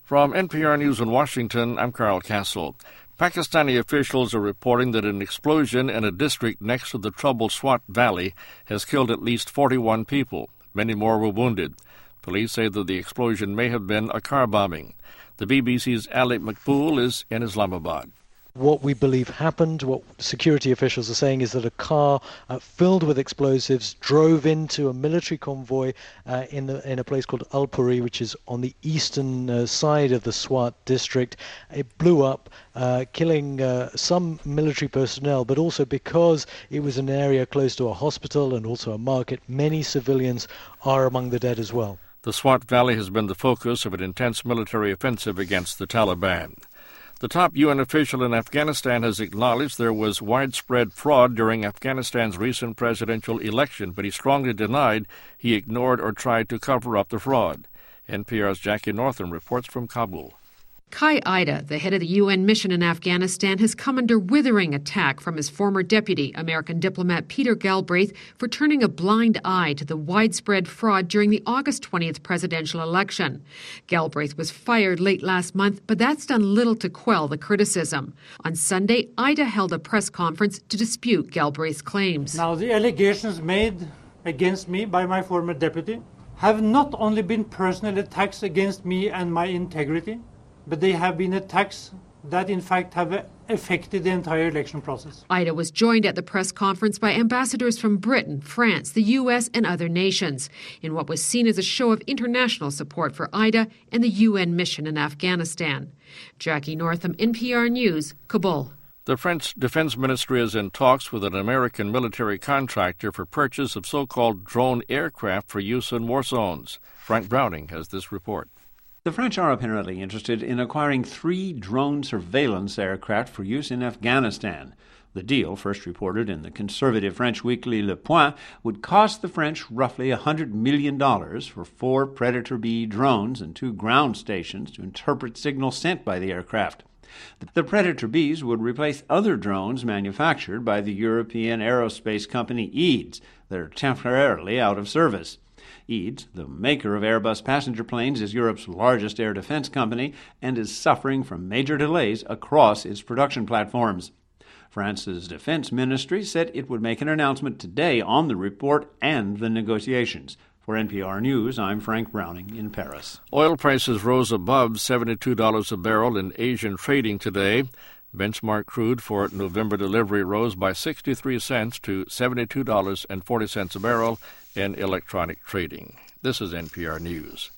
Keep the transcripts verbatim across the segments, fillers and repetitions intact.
From N P R News in Washington, I'm Carl Castle. Pakistani officials are reporting that an explosion in a district next to the troubled Swat Valley has killed at least forty-one people. Many more were wounded. Police say that the explosion may have been a car bombing. The B B C's Ali Makboul is in Islamabad. What we believe happened, what security officials are saying, is that a car uh, filled with explosives drove into a military convoy uh, in, the, in a place called Alpuri, which is on the eastern uh, side of the Swat district. It blew up, uh, killing uh, some military personnel, but also because it was an area close to a hospital and also a market, many civilians are among the dead as well. The Swat Valley has been the focus of an intense military offensive against the Taliban. The top U N official in Afghanistan has acknowledged there was widespread fraud during Afghanistan's recent presidential election, but he strongly denied he ignored or tried to cover up the fraud. N P R's Jackie Northam reports from Kabul. Kai Ida, the head of the U N mission in Afghanistan, has come under withering attack from his former deputy, American diplomat Peter Galbraith, for turning a blind eye to the widespread fraud during the August twentieth presidential election. Galbraith was fired late last month, but that's done little to quell the criticism. On Sunday, Ida held a press conference to dispute Galbraith's claims. Now, the allegations made against me by my former deputy have not only been personal attacks against me and my integrity, but they have been attacks that, in fact, have affected the entire election process. Ida was joined at the press conference by ambassadors from Britain, France, the U S, and other nations, in what was seen as a show of international support for Ida and the U N mission in Afghanistan. Jackie Northam, N P R News, Kabul. The French Defense Ministry is in talks with an American military contractor for purchase of so-called drone aircraft for use in war zones. Frank Browning has this report. The French are apparently interested in acquiring three drone surveillance aircraft for use in Afghanistan. The deal, first reported in the conservative French weekly Le Point, would cost the French roughly one hundred million dollars for four Predator B drones and two ground stations to interpret signals sent by the aircraft. The Predator Bs would replace other drones manufactured by the European aerospace company EADS that are temporarily out of service. EADS, the maker of Airbus passenger planes, is Europe's largest air defense company and is suffering from major delays across its production platforms. France's defense ministry said it would make an announcement today on the report and the negotiations. For N P R News, I'm Frank Browning in Paris. Oil prices rose above seventy-two dollars a barrel in Asian trading today. Benchmark crude for November delivery rose by sixty-three cents to seventy-two dollars and forty cents a barrel in electronic trading. This is N P R News.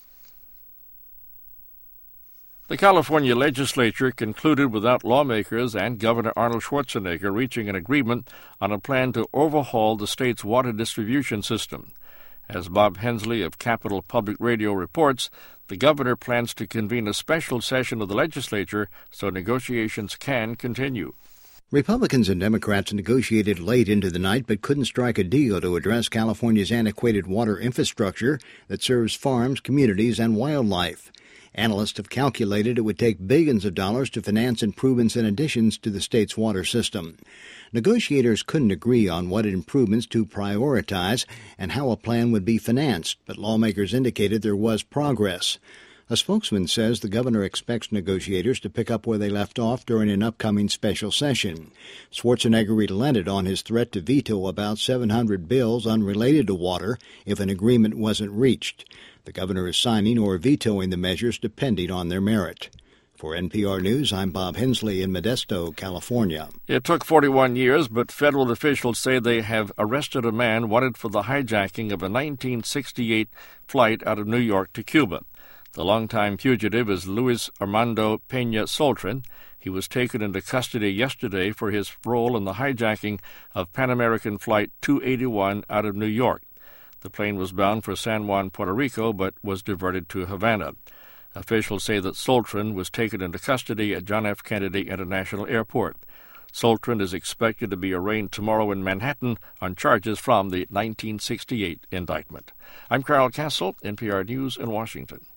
The California legislature concluded without lawmakers and Governor Arnold Schwarzenegger reaching an agreement on a plan to overhaul the state's water distribution system. As Bob Hensley of Capital Public Radio reports, the governor plans to convene a special session of the legislature so negotiations can continue. Republicans and Democrats negotiated late into the night but couldn't strike a deal to address California's antiquated water infrastructure that serves farms, communities, and wildlife. Analysts have calculated it would take billions of dollars to finance improvements and additions to the state's water system. Negotiators couldn't agree on what improvements to prioritize and how a plan would be financed, but lawmakers indicated there was progress. A spokesman says the governor expects negotiators to pick up where they left off during an upcoming special session. Schwarzenegger relented on his threat to veto about seven hundred bills unrelated to water if an agreement wasn't reached. The governor is signing or vetoing the measures depending on their merit. For N P R News, I'm Bob Hensley in Modesto, California. It took forty-one years, but federal officials say they have arrested a man wanted for the hijacking of a nineteen sixty-eight flight out of New York to Cuba. The longtime fugitive is Luis Armando Peña Soltran. He was taken into custody yesterday for his role in the hijacking of Pan American Flight two eighty-one out of New York. The plane was bound for San Juan, Puerto Rico, but was diverted to Havana. Officials say that Soltran was taken into custody at John F. Kennedy International Airport. Soltran is expected to be arraigned tomorrow in Manhattan on charges from the nineteen sixty-eight indictment. I'm Carl Castle, N P R News in Washington.